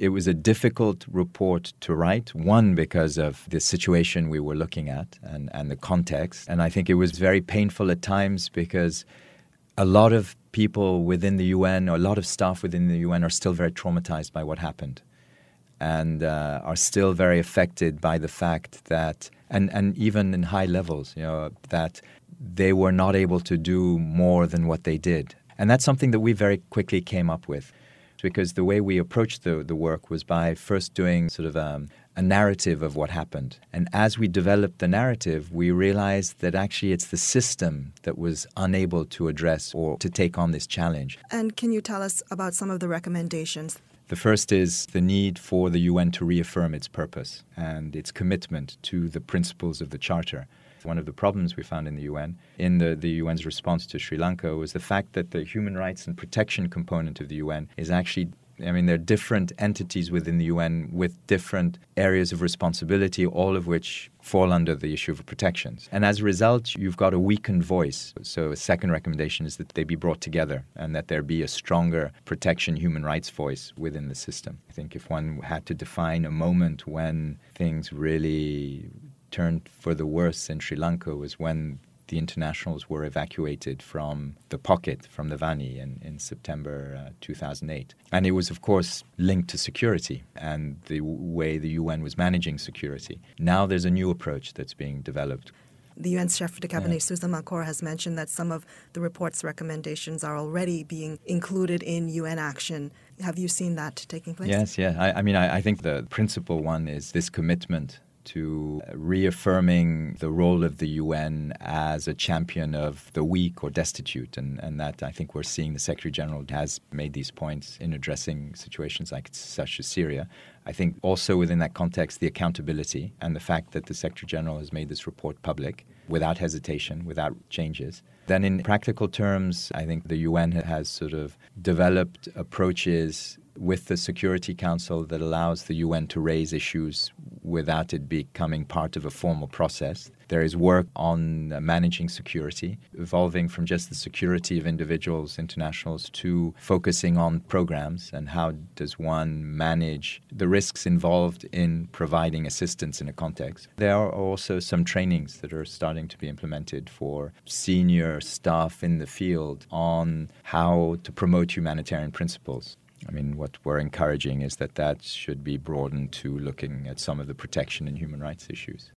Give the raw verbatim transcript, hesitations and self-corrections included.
It was a difficult report to write, one, because of the situation we were looking at and, and the context. And I think it was very painful at times because a lot of people within the U N, or a lot of staff within the U N, are still very traumatized by what happened and uh, are still very affected by the fact that, and, and even in high levels, you know, that they were not able to do more than what they did. And that's something that we very quickly came up with, because the way we approached the, the work was by first doing sort of um, a narrative of what happened. And as we developed the narrative, we realized that actually it's the system that was unable to address or to take on this challenge. And can you tell us about some of the recommendations? The first is the need for the U N to reaffirm its purpose and its commitment to the principles of the Charter. One of the problems we found in the U N, in the, the U N's response to Sri Lanka, was the fact that the human rights and protection component of the U N is actually, I mean, there are different entities within the U N with different areas of responsibility, all of which fall under the issue of protections. And as a result, you've got a weakened voice. So a second recommendation is that they be brought together and that there be a stronger protection human rights voice within the system. I think if one had to define a moment when things really turned for the worse in Sri Lanka, was when the internationals were evacuated from the pocket, from the Vani in, in September uh, two thousand eight. And it was, of course, linked to security and the w- way the U N was managing security. Now there's a new approach that's being developed. The U N's Chef de Cabinet, Yeah. Susan Malcorra, has mentioned that some of the report's recommendations are already being included in U N action. Have you seen that taking place? Yes, yeah. I, I mean, I, I think the principal one is this commitment to reaffirming the role of the U N as a champion of the weak or destitute. And, and that I think we're seeing the Secretary General has made these points in addressing situations like such as Syria. I think also within that context, the accountability and the fact that the Secretary General has made this report public without hesitation, without changes. Then in practical terms, I think the U N has sort of developed approaches with the Security Council that allows the U N to raise issues without it becoming part of a formal process. There is work on uh, managing security, evolving from just the security of individuals, internationals, to focusing on programs and how does one manage the risks involved in providing assistance in a context. There are also some trainings that are starting to be implemented for senior staff in the field on how to promote humanitarian principles. I mean, what we're encouraging is that that should be broadened to looking at some of the protection and human rights issues.